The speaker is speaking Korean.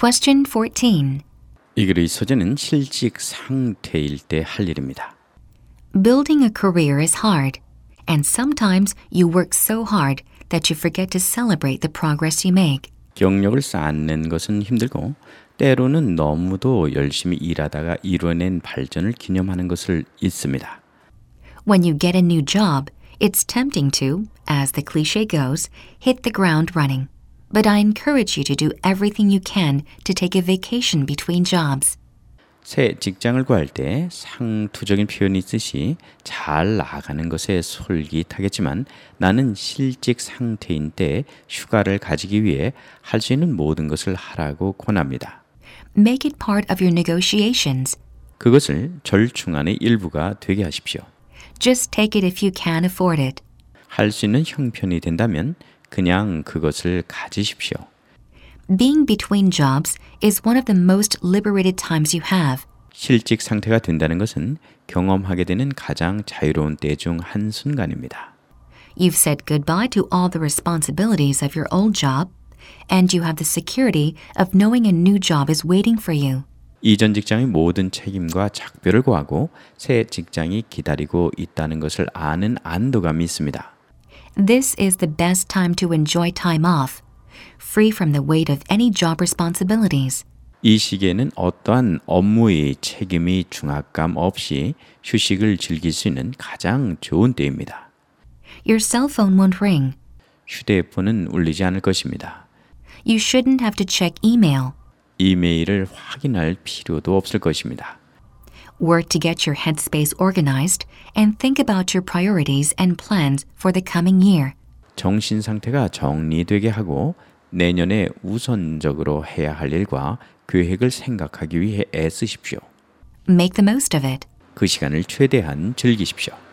Question 14. 이 글의 소재는 실직 상태일 때 할 일입니다. Building a career is hard, and sometimes you work so hard that you forget to celebrate the progress you make. 경력을 쌓는 것은 힘들고 때로는 너무도 열심히 일하다가 이뤄낸 발전을 기념하는 것을 잊습니다. When you get a new job, it's tempting to, as the cliché goes, hit the ground running. But I encourage you to do everything you can to take a vacation between jobs. 새 직장을 구할 때 상투적인 표현이 있듯이 잘 나가는 것에 솔깃하겠지만 나는 실직 상태인 때 휴가를 가지기 위해 할 수 있는 모든 것을 하라고 권합니다. Make it part of your negotiations. 그것을 절충안의 일부가 되게 하십시오. Just take it if you can afford it. 할 수 있는 형편이 된다면 그냥 그것을 가지십시오. Being between jobs is one of the most liberated times you have. 실직 상태가 된다는 것은 경험하게 되는 가장 자유로운 때 중 한순간입니다. You've said goodbye to all the responsibilities of your old job, and you have the security of knowing a new job is waiting for you. 이전 직장의 모든 책임과 작별을 고하고 새 직장이 기다리고 있다는 것을 아는 안도감이 있습니다. This is the best time to enjoy time off, free from the weight of any job responsibilities. 이 시기에는 어떠한 업무의 책임이 중압감 없이 휴식을 즐길 수 있는 가장 좋은 때입니다. Your cell phone won't ring. 휴대폰은 울리지 않을 것입니다. You shouldn't have to check email. 이메일을 확인할 필요도 없을 것입니다. Work to get your headspace organized and think about your priorities and plans for the coming year. 정신 상태가 정리되게 하고 내년에 우선적으로 해야 할 일과 계획을 생각하기 위해 애쓰십시오. Make the most of it. 그 시간을 최대한 즐기십시오.